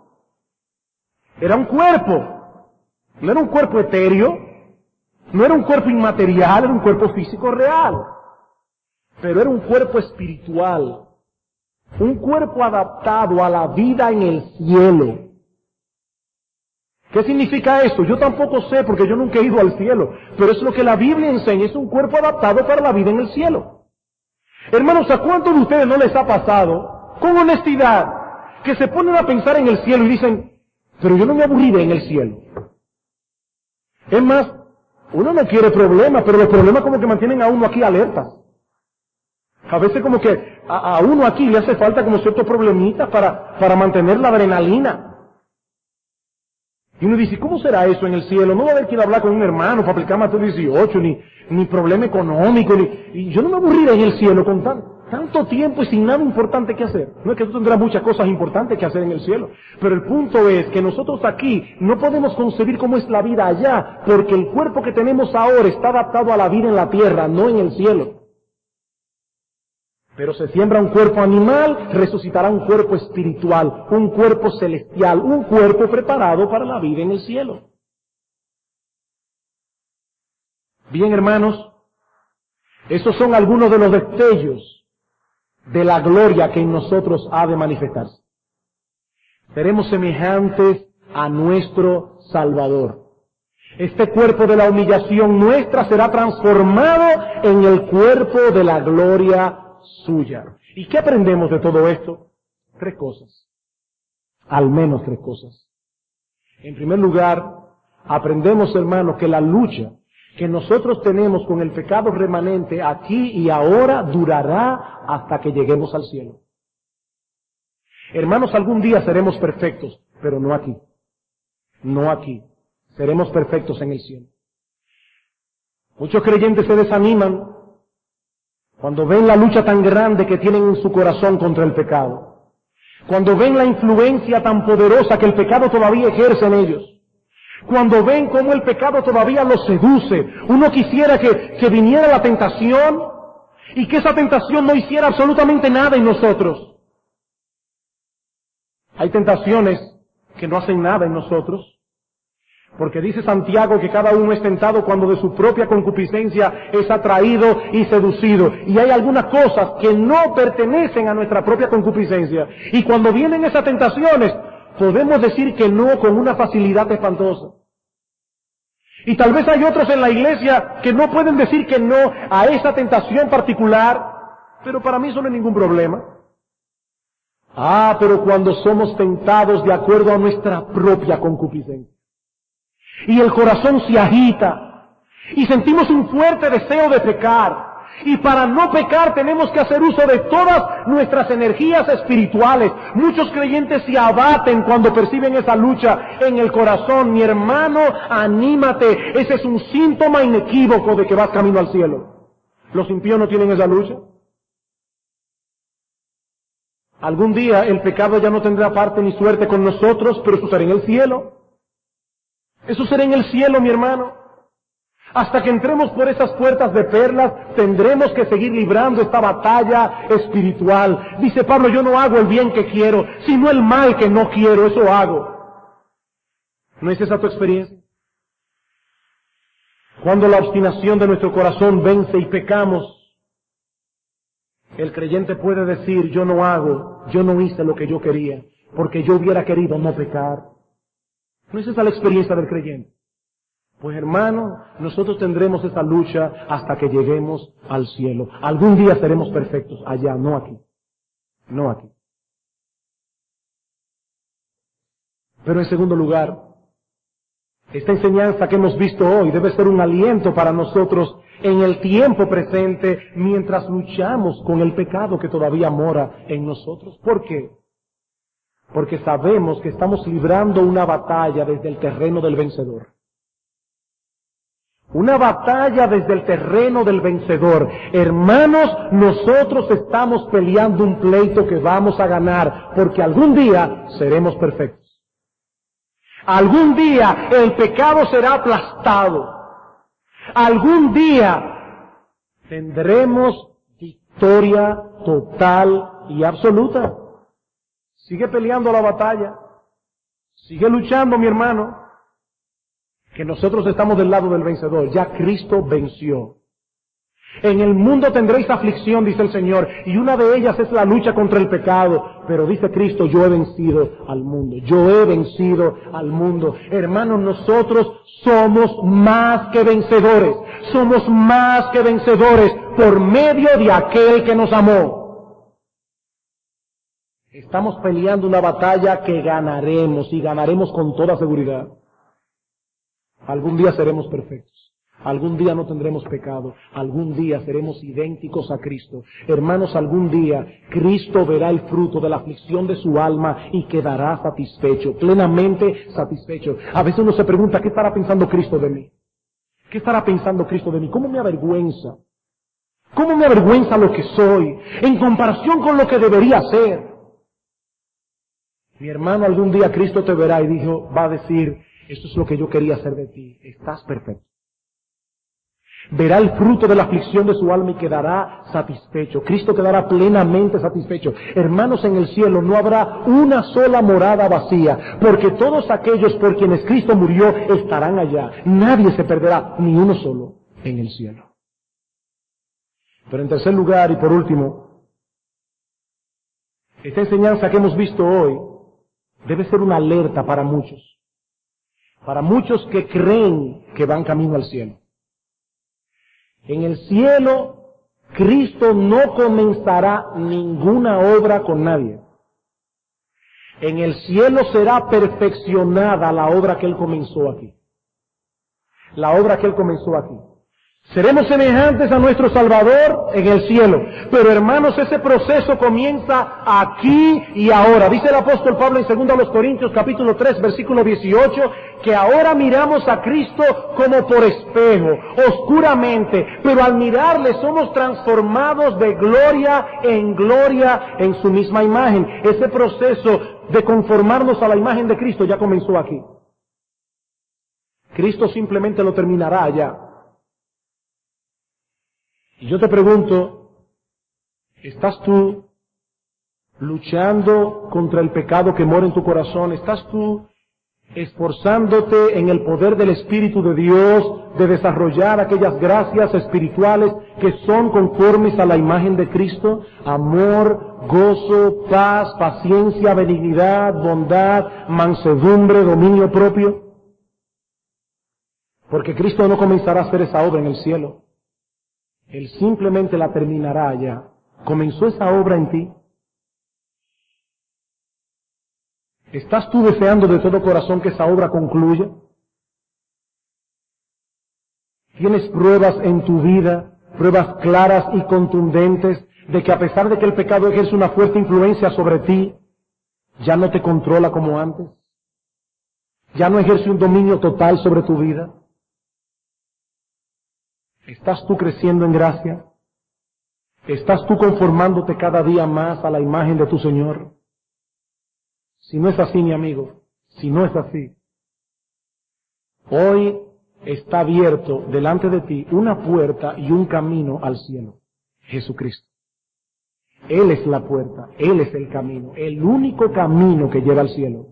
Era un cuerpo, no era un cuerpo etéreo, no era un cuerpo inmaterial, era un cuerpo físico real, pero era un cuerpo espiritual, un cuerpo adaptado a la vida en el cielo. ¿Qué significa esto? Yo tampoco sé porque yo nunca he ido al cielo, pero es lo que la Biblia enseña, es un cuerpo adaptado para la vida en el cielo. Hermanos, ¿a cuántos de ustedes no les ha pasado, con honestidad, que se ponen a pensar en el cielo y dicen, pero yo no me aburriré en el cielo? Es más, uno no quiere problemas, pero los problemas como que mantienen a uno aquí alerta. A veces como que a uno aquí le hace falta como ciertos problemitas para mantener la adrenalina. Y uno dice, ¿cómo será eso en el cielo? No va a haber que ir a hablar con un hermano para aplicar Mateo 18, ni problema económico, y yo no me aburriré en el cielo con tanto tiempo y sin nada importante que hacer. No es que tú tendrás muchas cosas importantes que hacer en el cielo, pero el punto es que nosotros aquí no podemos concebir cómo es la vida allá, porque el cuerpo que tenemos ahora está adaptado a la vida en la tierra, no en el cielo. Pero se siembra un cuerpo animal, resucitará un cuerpo espiritual, un cuerpo celestial, un cuerpo preparado para la vida en el cielo. Bien, hermanos, esos son algunos de los destellos de la gloria que en nosotros ha de manifestarse. Seremos semejantes a nuestro Salvador. Este cuerpo de la humillación nuestra será transformado en el cuerpo de la gloria suya. ¿Y qué aprendemos de todo esto? 3 cosas. Al menos 3 cosas. En primer lugar, aprendemos, hermanos, que la lucha que nosotros tenemos con el pecado remanente aquí y ahora durará hasta que lleguemos al cielo. Hermanos, algún día seremos perfectos, pero no aquí. No aquí. Seremos perfectos en el cielo. Muchos creyentes se desaniman cuando ven la lucha tan grande que tienen en su corazón contra el pecado. Cuando ven la influencia tan poderosa que el pecado todavía ejerce en ellos. Cuando ven cómo el pecado todavía los seduce. Uno quisiera que viniera la tentación y que esa tentación no hiciera absolutamente nada en nosotros. Hay tentaciones que no hacen nada en nosotros. Porque dice Santiago que cada uno es tentado cuando de su propia concupiscencia es atraído y seducido. Y hay algunas cosas que no pertenecen a nuestra propia concupiscencia. Y cuando vienen esas tentaciones, podemos decir que no con una facilidad espantosa. Y tal vez hay otros en la iglesia que no pueden decir que no a esa tentación particular, pero para mí eso no es ningún problema. Pero cuando somos tentados de acuerdo a nuestra propia concupiscencia, y el corazón se agita, y sentimos un fuerte deseo de pecar, y para no pecar tenemos que hacer uso de todas nuestras energías espirituales. Muchos creyentes se abaten cuando perciben esa lucha en el corazón. Mi hermano, anímate, ese es un síntoma inequívoco de que vas camino al cielo. ¿Los impíos no tienen esa lucha? Algún día el pecado ya no tendrá parte ni suerte con nosotros, pero eso será en el cielo. Eso será en el cielo, mi hermano. Hasta que entremos por esas puertas de perlas, tendremos que seguir librando esta batalla espiritual. Dice Pablo, yo no hago el bien que quiero, sino el mal que no quiero, eso hago. ¿No es esa tu experiencia? Cuando la obstinación de nuestro corazón vence y pecamos, el creyente puede decir, yo no hice lo que yo quería, porque yo hubiera querido no pecar. ¿No es esa la experiencia del creyente? Pues hermano, nosotros tendremos esa lucha hasta que lleguemos al cielo. Algún día seremos perfectos allá, no aquí. No aquí. Pero en segundo lugar, esta enseñanza que hemos visto hoy debe ser un aliento para nosotros en el tiempo presente mientras luchamos con el pecado que todavía mora en nosotros. ¿Por qué? Porque sabemos que estamos librando una batalla desde el terreno del vencedor. Una batalla desde el terreno del vencedor. Hermanos, nosotros estamos peleando un pleito que vamos a ganar, porque algún día seremos perfectos. Algún día el pecado será aplastado. Algún día tendremos victoria total y absoluta. Sigue peleando la batalla. Sigue luchando, mi hermano. Que nosotros estamos del lado del vencedor. Ya Cristo venció. En el mundo tendréis aflicción, dice el Señor, y una de ellas es la lucha contra el pecado. Pero dice Cristo, yo he vencido al mundo. Yo he vencido al mundo. Hermanos, nosotros somos más que vencedores. Somos más que vencedores por medio de aquel que nos amó. Estamos peleando una batalla que ganaremos, y ganaremos con toda seguridad. Algún día seremos perfectos. Algún día no tendremos pecado. Algún día seremos idénticos a Cristo. Hermanos, algún día Cristo verá el fruto de la aflicción de su alma y quedará satisfecho, plenamente satisfecho. A veces uno se pregunta, ¿qué estará pensando Cristo de mí? ¿Qué estará pensando Cristo de mí? ¿Cómo me avergüenza? ¿Cómo me avergüenza lo que soy en comparación con lo que debería ser? Mi hermano, algún día Cristo te verá y va a decir, esto es lo que yo quería hacer de ti. Estás perfecto. Verá el fruto de la aflicción de su alma y quedará satisfecho. Cristo quedará plenamente satisfecho. Hermanos, en el cielo no habrá una sola morada vacía, porque todos aquellos por quienes Cristo murió estarán allá. Nadie se perderá, ni uno solo, en el cielo. Pero en tercer lugar y por último, esta enseñanza que hemos visto hoy debe ser una alerta para muchos. Para muchos que creen que van camino al cielo. En el cielo, Cristo no comenzará ninguna obra con nadie. En el cielo será perfeccionada la obra que Él comenzó aquí. La obra que Él comenzó aquí. Seremos semejantes a nuestro Salvador en el cielo. Pero hermanos, ese proceso comienza aquí y ahora. Dice el apóstol Pablo en 2 Corintios capítulo 3 versículo 18, que ahora miramos a Cristo como por espejo, oscuramente, pero al mirarle somos transformados de gloria en su misma imagen. Ese proceso de conformarnos a la imagen de Cristo ya comenzó aquí. Cristo simplemente lo terminará allá. Y yo te pregunto, ¿estás tú luchando contra el pecado que mora en tu corazón? ¿Estás tú esforzándote en el poder del Espíritu de Dios de desarrollar aquellas gracias espirituales que son conformes a la imagen de Cristo? Amor, gozo, paz, paciencia, benignidad, bondad, mansedumbre, dominio propio. Porque Cristo no comenzará a hacer esa obra en el cielo. Él simplemente la terminará allá. ¿Comenzó esa obra en ti? ¿Estás tú deseando de todo corazón que esa obra concluya? ¿Tienes pruebas en tu vida, pruebas claras y contundentes de que a pesar de que el pecado ejerce una fuerte influencia sobre ti, ya no te controla como antes? ¿Ya no ejerce un dominio total sobre tu vida? ¿Estás tú creciendo en gracia? ¿Estás tú conformándote cada día más a la imagen de tu Señor? Si no es así, mi amigo, si no es así, hoy está abierto delante de ti una puerta y un camino al cielo. Jesucristo. Él es la puerta, Él es el camino, el único camino que lleva al cielo.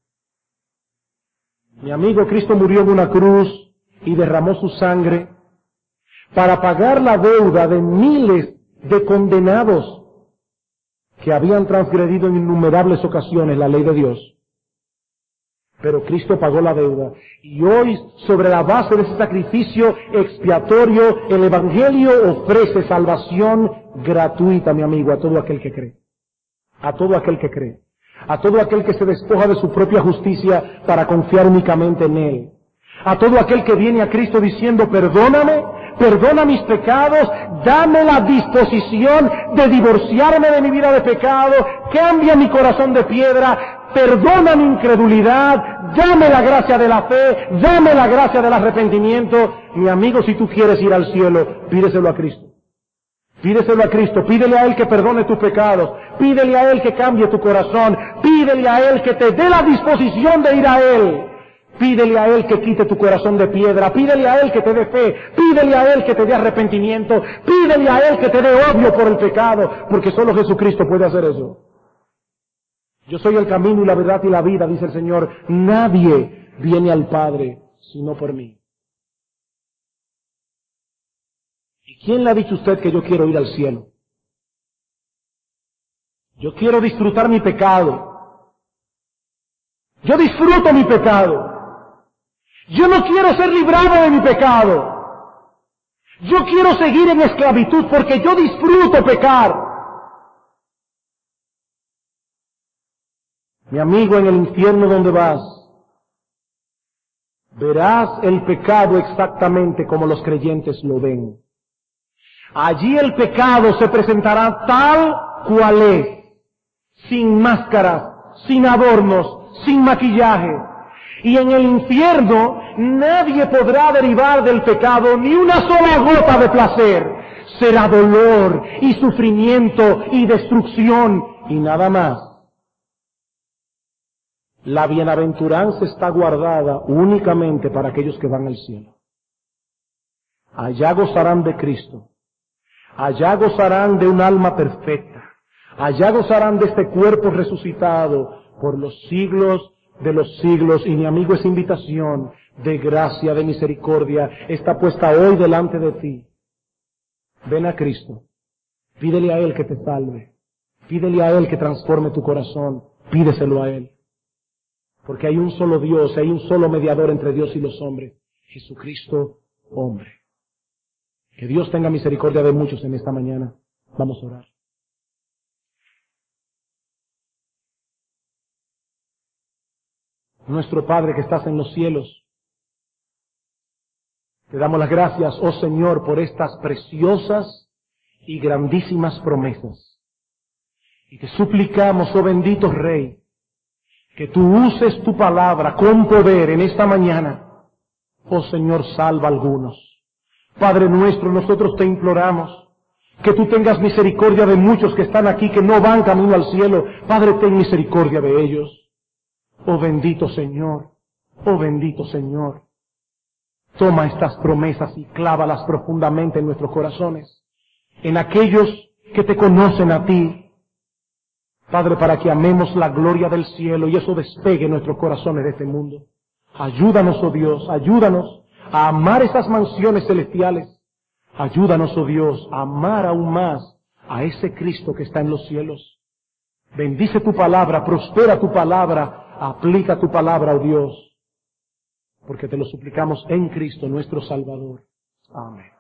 Mi amigo, Cristo murió en una cruz y derramó su sangre para pagar la deuda de miles de condenados que habían transgredido en innumerables ocasiones la ley de Dios. Pero Cristo pagó la deuda. Y hoy, sobre la base de ese sacrificio expiatorio, el Evangelio ofrece salvación gratuita, mi amigo, a todo aquel que cree. A todo aquel que cree. A todo aquel que se despoja de su propia justicia para confiar únicamente en Él. A todo aquel que viene a Cristo diciendo, perdóname, perdona mis pecados, dame la disposición de divorciarme de mi vida de pecado, cambia mi corazón de piedra, perdona mi incredulidad, dame la gracia de la fe, dame la gracia del arrepentimiento. Mi amigo, si tú quieres ir al cielo, pídeselo a Cristo. Pídeselo a Cristo, pídele a Él que perdone tus pecados, pídele a Él que cambie tu corazón, pídele a Él que te dé la disposición de ir a Él. Pídele a Él que quite tu corazón de piedra, pídele a Él que te dé fe, pídele a Él que te dé arrepentimiento, pídele a Él que te dé odio por el pecado, porque solo Jesucristo puede hacer eso. Yo soy el camino y la verdad y la vida, dice el Señor. Nadie viene al Padre sino por mí. ¿Y quién le ha dicho a usted que yo quiero ir al cielo? Yo quiero disfrutar mi pecado. Yo disfruto mi pecado. Yo no quiero ser librado de mi pecado. Yo quiero seguir en esclavitud porque yo disfruto pecar. Mi amigo, en el infierno donde vas, verás el pecado exactamente como los creyentes lo ven. Allí el pecado se presentará tal cual es, sin máscaras, sin adornos, sin maquillaje. Y en el infierno nadie podrá derivar del pecado ni una sola gota de placer. Será dolor y sufrimiento y destrucción y nada más. La bienaventuranza está guardada únicamente para aquellos que van al cielo. Allá gozarán de Cristo. Allá gozarán de un alma perfecta. Allá gozarán de este cuerpo resucitado por los siglos de los siglos. Y mi amigo, esa invitación de gracia, de misericordia, está puesta hoy delante de ti. Ven a Cristo. Pídele a Él que te salve. Pídele a Él que transforme tu corazón. Pídeselo a Él. Porque hay un solo Dios, hay un solo mediador entre Dios y los hombres. Jesucristo, hombre. Que Dios tenga misericordia de muchos en esta mañana. Vamos a orar. Nuestro Padre que estás en los cielos, te damos las gracias, oh Señor, por estas preciosas y grandísimas promesas. Y te suplicamos, oh bendito Rey, que tú uses tu palabra con poder en esta mañana. Oh Señor, salva a algunos. Padre nuestro, nosotros te imploramos que tú tengas misericordia de muchos que están aquí, que no van camino al cielo. Padre, ten misericordia de ellos. Oh bendito Señor, oh bendito Señor. Toma estas promesas y clávalas profundamente en nuestros corazones, en aquellos que te conocen a ti. Padre, para que amemos la gloria del cielo y eso despegue nuestros corazones de este mundo. Ayúdanos, oh Dios, ayúdanos a amar esas mansiones celestiales. Ayúdanos, oh Dios, a amar aún más a ese Cristo que está en los cielos. Bendice tu palabra, prospera tu palabra, aplica tu palabra, oh Dios, porque te lo suplicamos en Cristo nuestro Salvador. Amén.